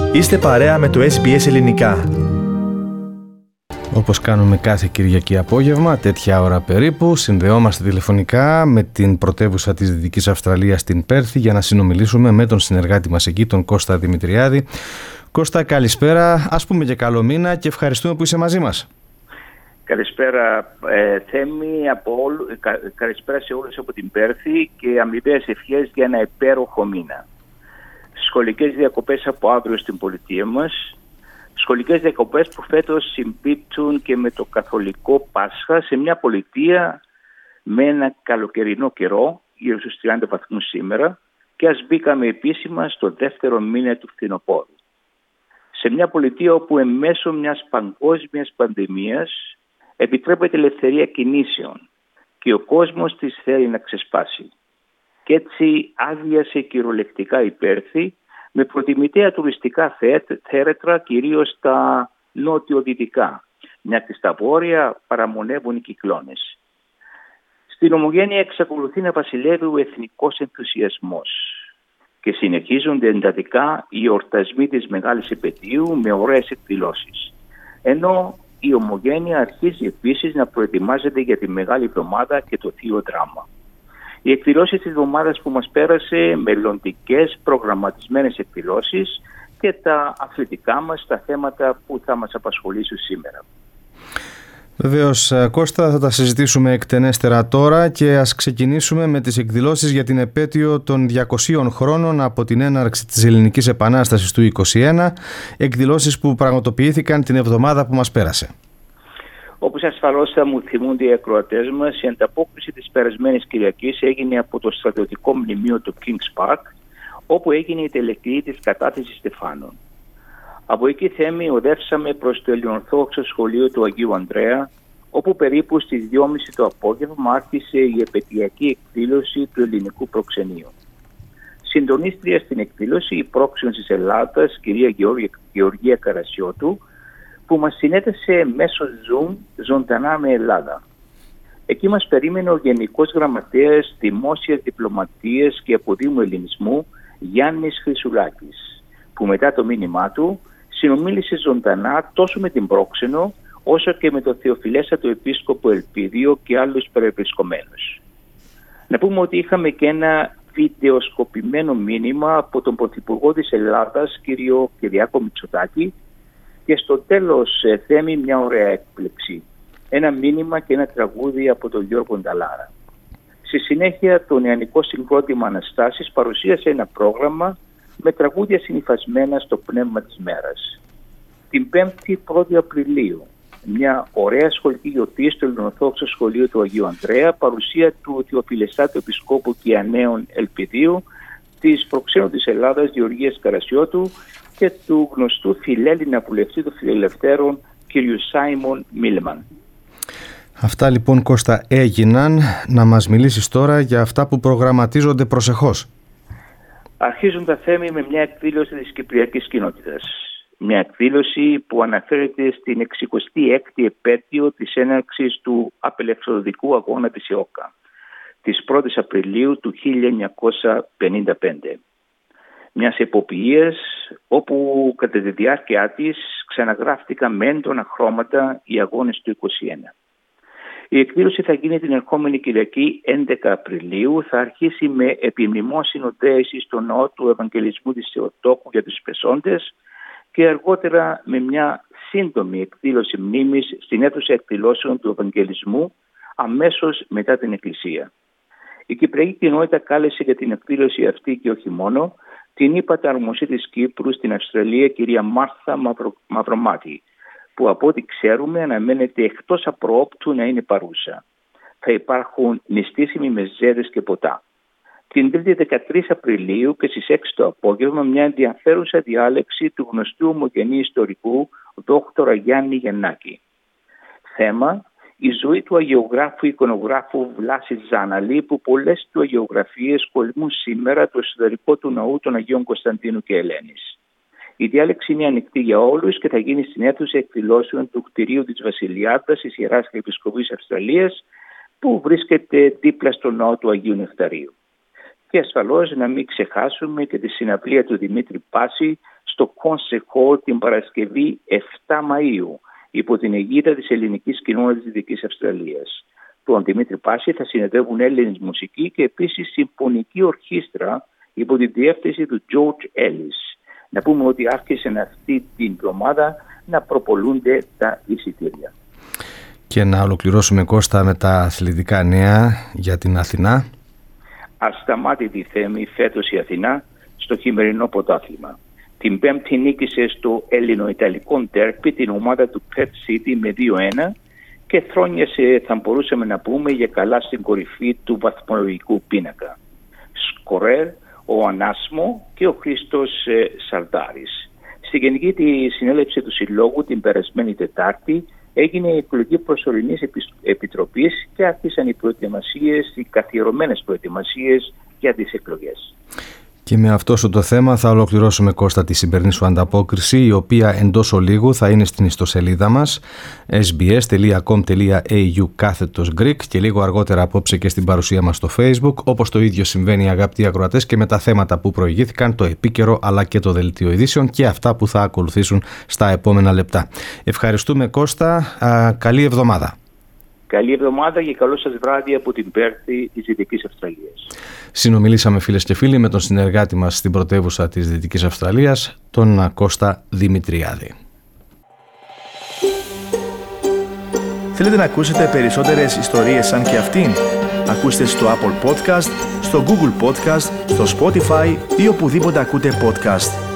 Είστε παρέα με το SBS Ελληνικά. Όπως κάνουμε κάθε Κυριακή απόγευμα, τέτοια ώρα περίπου, συνδεόμαστε τηλεφωνικά με την πρωτεύουσα της Δυτικής Αυστραλίας, την Πέρθη, για να συνομιλήσουμε με τον συνεργάτη μας εκεί, τον Κώστα Δημητριάδη. Κώστα, καλησπέρα, ας πούμε και καλό μήνα και ευχαριστούμε που είσαι μαζί μας. Καλησπέρα Θέμη, καλησπέρα σε όλους από την Πέρθη και αμοιβαίες ευχές για ένα υπέροχο μήνα. Σχολικές διακοπές από αύριο στην πολιτεία μας. Σχολικές διακοπές που φέτος συμπίπτουν και με το καθολικό Πάσχα σε μια πολιτεία με ένα καλοκαιρινό καιρό, γύρω στους 30 βαθμούς σήμερα, και ας μπήκαμε επίσημα στο δεύτερο μήνα του φθινοπόρου. Σε μια πολιτεία όπου εμέσω μιας παγκόσμιας πανδημίας επιτρέπεται ελευθερία κινήσεων και ο κόσμος της θέλει να ξεσπάσει. Και έτσι άδειασε κυριολεκτικά η Πέρθη με προτιμητέα τουριστικά θέρετρα, κυρίως στα νότιο-δυτικά, μια και στα βόρεια παραμονεύουν οι κυκλώνες. Στην Ομογένεια εξακολουθεί να βασιλεύει ο εθνικός ενθουσιασμός και συνεχίζονται εντατικά οι εορτασμοί της Μεγάλης Επετείου με ωραίες εκδηλώσεις. Ενώ η Ομογένεια αρχίζει επίσης να προετοιμάζεται για τη Μεγάλη Εβδομάδα και το Θείο Δράμα. Οι εκδηλώσεις της εβδομάδας που μας πέρασε, μελλοντικές προγραμματισμένες εκδηλώσεις και τα αθλητικά μας, τα θέματα που θα μας απασχολήσουν σήμερα. Βεβαίως, Κώστα, θα τα συζητήσουμε εκτενέστερα τώρα και ας ξεκινήσουμε με τις εκδηλώσεις για την επέτειο των 200 χρόνων από την έναρξη της Ελληνικής Επανάστασης του 1921, εκδηλώσεις που πραγματοποιήθηκαν την εβδομάδα που μας πέρασε. Όπως ασφαλώς θα μου θυμούνται οι ακροατές μας, η ανταπόκριση της περασμένης Κυριακής έγινε από το στρατιωτικό μνημείο του Kings Park, όπου έγινε η τελετή της κατάθεσης στεφάνων. Από εκεί, Θέμη, οδεύσαμε προς το Ελληνοορθόδοξο Σχολείο του Αγίου Ανδρέα, όπου περίπου στις 2.30 το απόγευμα άρχισε η επαιτειακή εκδήλωση του ελληνικού προξενείου. Συντονίστρια στην εκδήλωση η πρόξενος της Ελλάδας, κυρία Γεωργία Καρασιώτου, που μας συνέτασε μέσω Zoom ζωντανά με Ελλάδα. Εκεί μας περίμενε ο Γενικός Γραμματέας Δημόσιας Διπλωματίας και Αποδήμου Ελληνισμού, Γιάννης Χρυσουλάκης, που μετά το μήνυμά του συνομίλησε ζωντανά τόσο με την πρόξενο όσο και με τον Θεοφιλέστατο Επίσκοπο Ελπίδιο και άλλους περιβρισκομένους. Να πούμε ότι είχαμε και ένα βιντεοσκοπημένο μήνυμα από τον Πρωθυπουργό της Ελλάδας, κύριο Κυριάκο Μητσοτάκη, και στο τέλος, Θέμη, μια ωραία έκπληξη. Ένα μήνυμα και ένα τραγούδι από τον Γιώργο Νταλάρα. Στη συνέχεια, το νεανικό συγκρότημα Αναστάσεις παρουσίασε ένα πρόγραμμα με τραγούδια συνυφασμένα στο πνεύμα της μέρας. Την 5η 1η Απριλίου, μια ωραία σχολική γιορτή στο Ελληνοορθόδοξο Σχολείο του Αγίου Ανδρέα, παρουσία του Θεοφιλεστάτου Επισκόπου και Ανέων Ελπιδίου, της προξένου της Ελλάδας Γεωργίας Καρασιώτου και του γνωστού φιλέλληνα βουλευτή των Φιλελευθέρων κ. Σάιμον Μίλμαν. Αυτά λοιπόν, Κώστα, έγιναν. Να μας μιλήσεις τώρα για αυτά που προγραμματίζονται προσεχώς. Αρχίζουν τα Θέμη με μια εκδήλωση της Κυπριακής Κοινότητας. Μια εκδήλωση που αναφέρεται στην 66η επέτειο της έναρξης του απελευθερωτικού αγώνα της ΕΟΚΑ, της 1ης Απριλίου του 1955. Μιας εποπτείας όπου κατά τη διάρκεια της ξαναγράφτηκαν με έντονα χρώματα οι αγώνες του 1921. Η εκδήλωση θα γίνει την ερχόμενη Κυριακή 11 Απριλίου, θα αρχίσει με επιμνημόσυνο δέηση στο ναό του Ευαγγελισμού της Θεοτόκου για τους πεσόντες και αργότερα με μια σύντομη εκδήλωση μνήμης στην αίθουσα εκδηλώσεων του Ευαγγελισμού αμέσως μετά την Εκκλησία. Η Κυπριακή Κοινότητα κάλεσε για την εκδήλωση αυτή και όχι μόνο την ύπατα αρμοστία της Κύπρου στην Αυστραλία, κυρία Μάρθα Μαυρομάτη, που από ό,τι ξέρουμε αναμένεται εκτός απροόπτου να είναι παρούσα. Θα υπάρχουν νηστίσιμοι μεζέδες και ποτά. Την 3η 13 Απριλίου και στις 6 το απόγευμα μια ενδιαφέρουσα διάλεξη του γνωστού ομογενή ιστορικού Δόκτωρα Γιάννη Γεννάκη. Θέμα: η ζωή του αγιογράφου εικονογράφου Βλάση Ζάναλη, που πολλές του αγιογραφίες κολυμούν σήμερα το εσωτερικό του ναού των Αγίων Κωνσταντίνου και Ελένης. Η διάλεξη είναι ανοιχτή για όλους και θα γίνει στην αίθουσα εκδηλώσεων του κτηρίου της Βασιλιάδας της Ιεράς Αρχιεπισκοπής Αυστραλίας, που βρίσκεται δίπλα στο ναό του Αγίου Νεκταρίου. Και ασφαλώς να μην ξεχάσουμε και τη συναυλία του Δημήτρη Πάση στο Consejo την Παρασκευή 7 Μαΐου υπό την αιγίδα της ελληνικής κοινότητας της Δυτικής Αυστραλίας. Τον Δημήτρη Πάση θα συνεδεύουν Έλληνες μουσικοί και επίσης συμφωνική ορχήστρα υπό τη διεύθυνση του George Ellis. Να πούμε ότι άρχισαν αυτή την εβδομάδα να προπολούνται τα εισιτήρια. Και να ολοκληρώσουμε, Κώστα, με τα αθλητικά νέα για την Αθηνά. Ασταμάτητη θέμη φέτος η Αθηνά στο χειμερινό πρωτάθλημα. Την Πέμπτη νίκησε στο ελληνο-ιταλικό ντέρπι την ομάδα του Pet City με 2-1 και θρόνιασε, θα μπορούσαμε να πούμε, για καλά στην κορυφή του βαθμολογικού πίνακα. Σκορέρ ο Ανάσμο και ο Χρήστος Σαρδάρης. Στη γενική τη συνέλευση του Συλλόγου την περασμένη Τετάρτη έγινε η εκλογή προσωρινής επιτροπής και άρχισαν οι καθιερωμένες προετοιμασίες για τις εκλογές. Και με αυτό σου το θέμα θα ολοκληρώσουμε, Κώστα, τη σημερινή σου ανταπόκριση, η οποία εντός ολίγου θα είναι στην ιστοσελίδα μας sbs.com.au/Greek και λίγο αργότερα απόψε και στην παρουσία μας στο Facebook. Όπως το ίδιο συμβαίνει, αγαπητοί ακροατές, και με τα θέματα που προηγήθηκαν, το επίκαιρο αλλά και το δελτίο ειδήσεων και αυτά που θα ακολουθήσουν στα επόμενα λεπτά. Ευχαριστούμε, Κώστα. Καλή εβδομάδα. Καλή εβδομάδα και καλό σας βράδυ από την Πέρθη της Δυτικής Αυστραλίας. Συνομιλήσαμε, φίλες και φίλοι, με τον συνεργάτη μας στην πρωτεύουσα της Δυτικής Αυστραλίας, τον Κώστα Δημητριάδη. Θέλετε να ακούσετε περισσότερες ιστορίες σαν και αυτήν? Ακούστε στο Apple Podcast, στο Google Podcast, στο Spotify ή οπουδήποτε ακούτε podcast.